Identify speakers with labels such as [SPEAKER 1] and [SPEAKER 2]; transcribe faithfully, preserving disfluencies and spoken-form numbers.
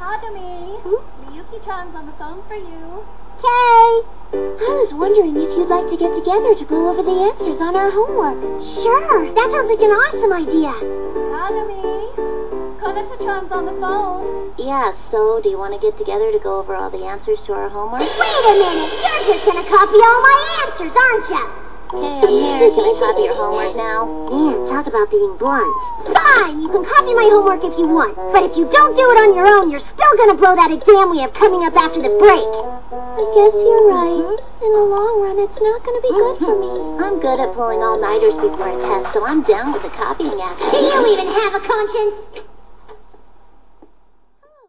[SPEAKER 1] Nadami,
[SPEAKER 2] Hmm?
[SPEAKER 1] Miyuki-chan's on the phone for you.
[SPEAKER 2] Kay! I was wondering if you'd like to get together to go over the answers on our homework. Sure, that sounds like an awesome idea.
[SPEAKER 1] Nadami, Konata-chan's on the phone.
[SPEAKER 2] Yeah, so do you want to get together to go over all the answers to our homework?
[SPEAKER 3] Wait a minute! You're just gonna copy all my answers, aren't you?
[SPEAKER 2] Hey, I'm here. Can I copy your homework now? Man, talk about being blunt.
[SPEAKER 3] Fine, you can copy my homework if you want. But if you don't do it on your own, you're still gonna blow that exam we have coming up after the break.
[SPEAKER 2] I guess you're right. In the long run, it's not going to be good for me. I'm good at pulling all-nighters before a test, so I'm down with the copying action.
[SPEAKER 3] Do you even have a conscience?